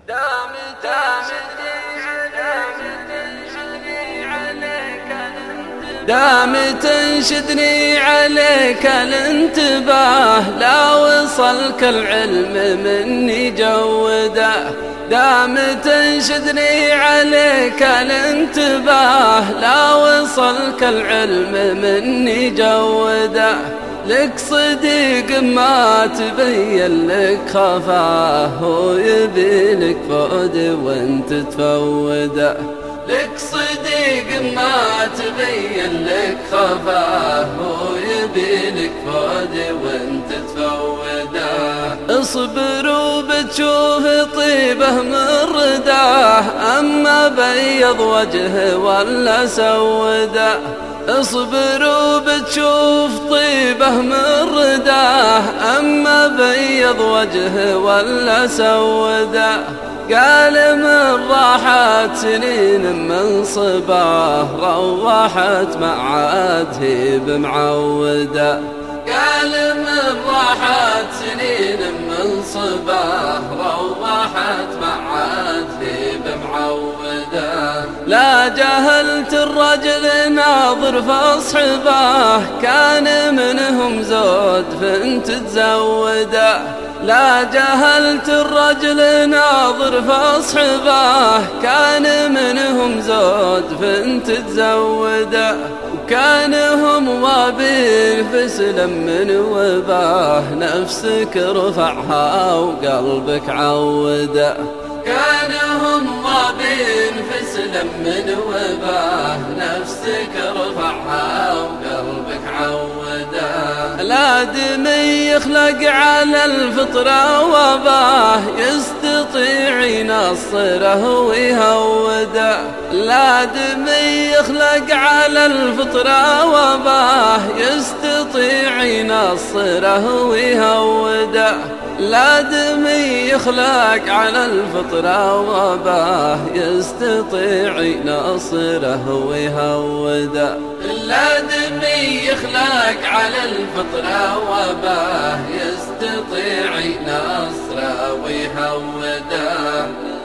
دام تنشدني عليك الانتباه، لا وصلك العلم مني جوده. دام تنشدني عليك الانتباه، لا وصلك العلم مني جوده. لك صديق ما تبين لك خفاه، هو يبي لك فؤد وانت تفوده. لك صديق ما تبين لك خفاه، هو يبي لك فؤد وانت تفوده. اصبر وبتشوف طيبه من رداه، اما بيض وجهه ولا سوده. اصبر وبتشوف طيبه من رداه، اما بيض وجهه ولا سوده. قال من راحت سنين من صباه، روحت معاد هيب معوده. قال من راحت سنين من صباه، روحت معاد هيب معوده. لا جهلت الرجل ناظر فاصحباه، كان منهم زود فانت تزوده. لا جهلت الرجل ناظر فاصحباه، كان منهم زود فانت تزوده. وكانهم وابين فسلم من وباه، نفسك رفعها وقلبك عوده. كانهم وابين فسلم من وباه، نفسك رفعها وقلبك عوده. الآدمي يخلق على الفطرة وباه، يستطيع ينصره ويهوده. الآدمي يخلق على الفطرة وباه، يستطيع ينصره ويهوده. الآدمي يخلق على الفطرة وباه، يستطيع ينصره ويهوده. الآدمي يخلق على الفطرة وباه، يستطيع ينصره ويهوده.